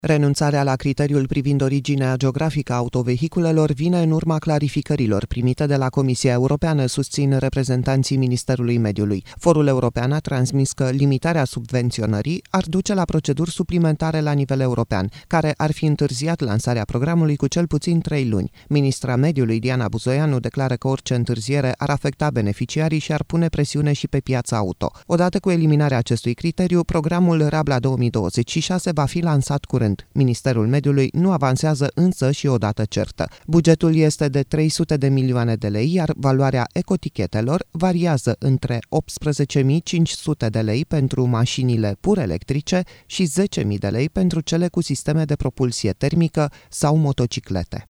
Renunțarea la criteriul privind originea geografică a autovehiculelor vine în urma clarificărilor primite de la Comisia Europeană, susțin reprezentanții Ministerului Mediului. Forul european a transmis că limitarea subvenționării ar duce la proceduri suplimentare la nivel european, care ar fi întârziat lansarea programului cu cel puțin 3 luni. Ministra Mediului, Diana Buzoianu, declară că orice întârziere ar afecta beneficiarii și ar pune presiune și pe piața auto. Odată cu eliminarea acestui criteriu, programul Rabla 2026 va fi lansat curând. Ministerul Mediului nu avansează însă și o dată certă. Bugetul este de 300 de milioane de lei, iar valoarea ecotichetelor variază între 18.500 de lei pentru mașinile pur electrice și 10.000 de lei pentru cele cu sisteme de propulsie termică sau motociclete.